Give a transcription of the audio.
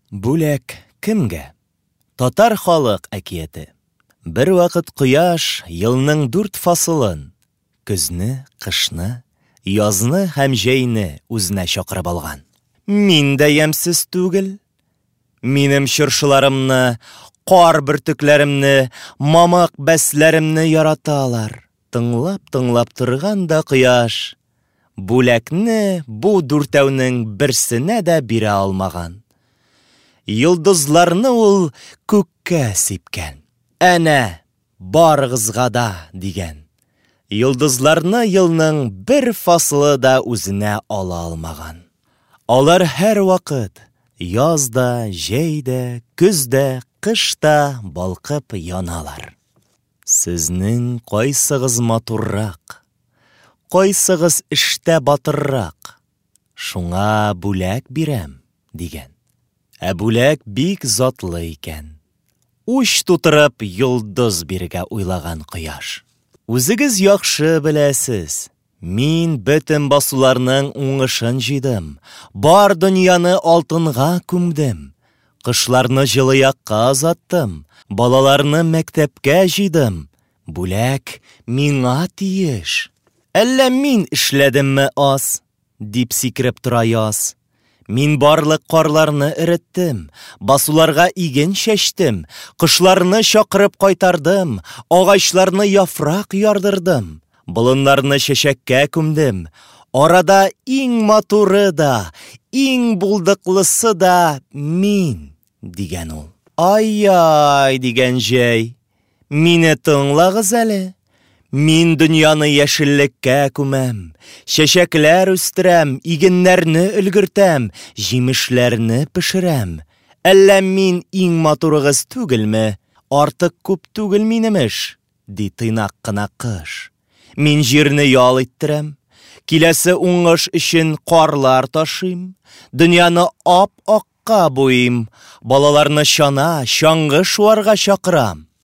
Бүләк кемгә? Татар халык әкияте. Бер вакыт кояш елның 4 фасылын, көзне, кышны, язны һәм җәйне үзенә чакырып алган. Мин дә ямсыз түгел. Минем чыршыларымны, кар бөртекләремне, мамык бәсләремне яраталар. Тыңлап торганда кояш, бүләкне бу дүртәүнең берсенә дә бирә алмаган. Йылдызларны ул күккә сипкән. Әнә, барыгызга да дигән. Йылдызларны елның бер фасылы да үзенә ала алмаган. Алар һәр вакыт, язда, җәйдә, көздә, кышта балкып яналар. Сезнең кайсыгыз матуррак, кайсыгыз эштә батыррак, шуңа бүләк бирәм, дигән. Ә бүләк бик затлы икән. Уч тутырып йылдыз биргә уйлаган кояш. Үзегез яхшы беләсез. Мин бөтен басуларның уңышын җыйдым. Бар дөньяны алтынга күмдем. Кышларны җылы якка азаттым. Балаларны мәктәпкә җыйдым. Бүләк миңа тиеш. Әллә мин эшләдемме аз? Дип сикереп тора яз. Мин барлык карларны эреттем, басуларга иген чәчтем, кышларны чакырып кайтардым, агачларны яфрак ярдырдым, болыннарны чәчәккә күмдем. Арада иң матуры да, иң булдыклысы да мин, дигән ул. Ай-яй, дигән җәй, мине тыңлагыз әле. Мин дөньяны яшеллеккә күмәм, чәчәкләр үстерәм, игеннәрне өлгертәм, җимешләрне пешерәм. Әллә мин иң матурыгыз түгелме? Артык күп түгел минемеш, ди тыйнак кына кыш. Мин җирне ял иттерәм, киләсе уңыш өчен карлар ташыйм, дөньяны ап-акка буйым, балаларны чана, чаңгы шуарга чакырам.